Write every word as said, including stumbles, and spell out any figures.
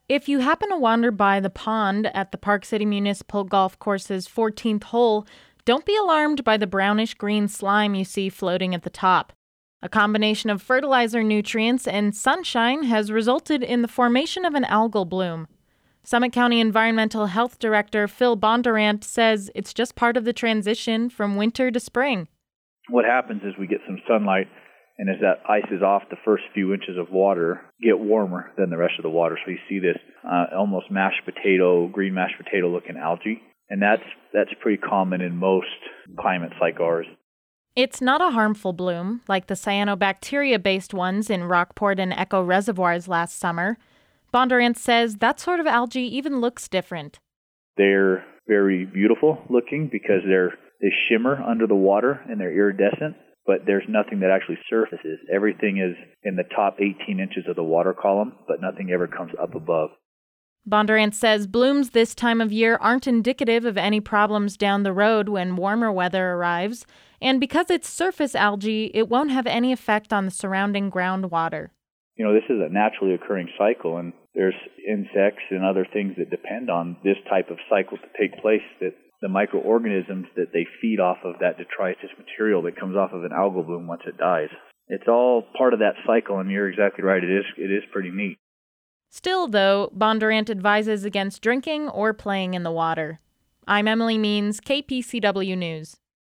If you happen to wander by the pond at the Park City Municipal Golf Course's fourteenth hole, don't be alarmed by the brownish-green slime you see floating at the top. A combination of fertilizer nutrients and sunshine has resulted in the formation of an algal bloom. Summit County Environmental Health Director Phil Bondurant says it's just part of the transition from winter to spring. What happens is we get some sunlight, and as that ice is off, the first few inches of water get warmer than the rest of the water. So you see this uh, almost mashed potato, green mashed potato looking algae. And that's that's pretty common in most climates like ours. It's not a harmful bloom, like the cyanobacteria-based ones in Rockport and Echo reservoirs last summer. Bondurant says that sort of algae even looks different. They're very beautiful looking because they're they shimmer under the water and they're iridescent, but there's nothing that actually surfaces. Everything is in the top eighteen inches of the water column, but nothing ever comes up above. Bondurant says blooms this time of year aren't indicative of any problems down the road when warmer weather arrives, and because it's surface algae, it won't have any effect on the surrounding groundwater. You know, this is a naturally occurring cycle, and there's insects and other things that depend on this type of cycle to take place, that the microorganisms that they feed off of that detritus material that comes off of an algal bloom once it dies. It's all part of that cycle, and you're exactly right. It is, it is pretty neat. Still, though, Bondurant advises against drinking or playing in the water. I'm Emily Means, K P C W News.